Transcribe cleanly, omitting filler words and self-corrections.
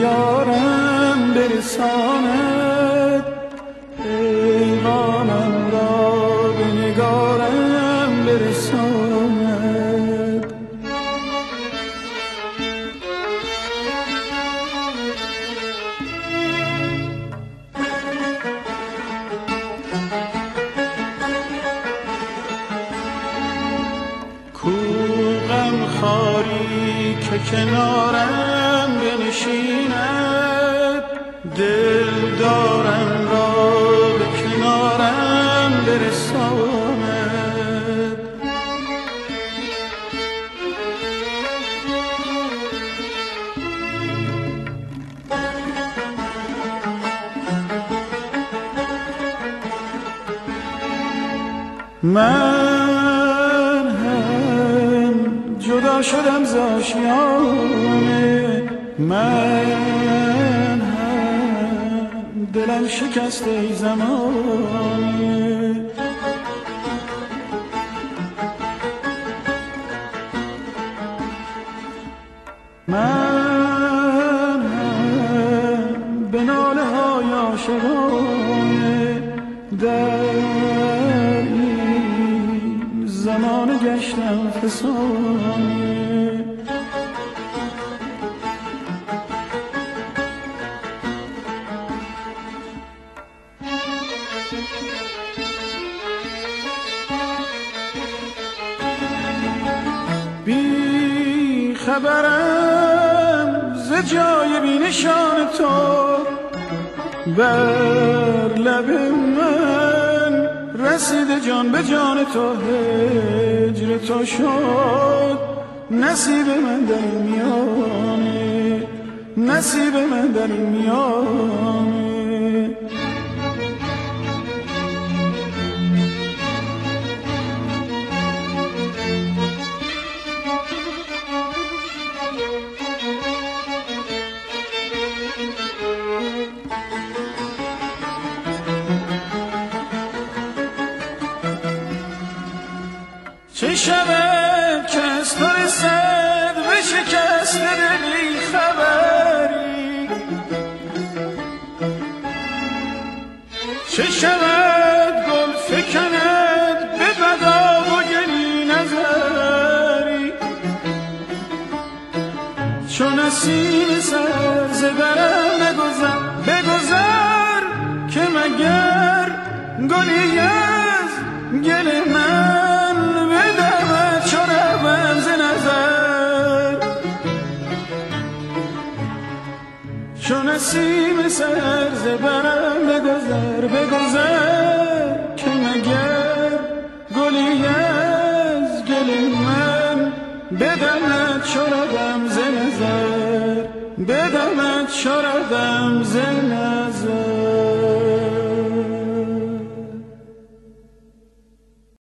یارم برساند، پیغامم را به نگارم برساند. کو غمخواری که کنارم بنشیند، دل دارم را به کنارم برساند. من هم جدا شدم ز آشیانه، من هم دلم شکست ای زمانه. من هم به ناله های عاشقانه در این زمان گشتم فسانه. بی خبرم ز جای بی نشان تو، بر لب من رسید جان به جان تو. هجر تو شد نصیب من در این میانه، نصیب من در این میانه. چه شود که از تو رسد به شکست دلی خبری، چه شود گل فکند به بدا و گلی نظری. چون نسیم سر ز برم نگذر بگذر، که مگر گلی از گل من بدمد چو روم ز نظر. چون نسیم سر ز برم بگذر بگذر، که مگر گلی از گل من بدمد چو روم ز نظر، بدمد چو روم ز نظر.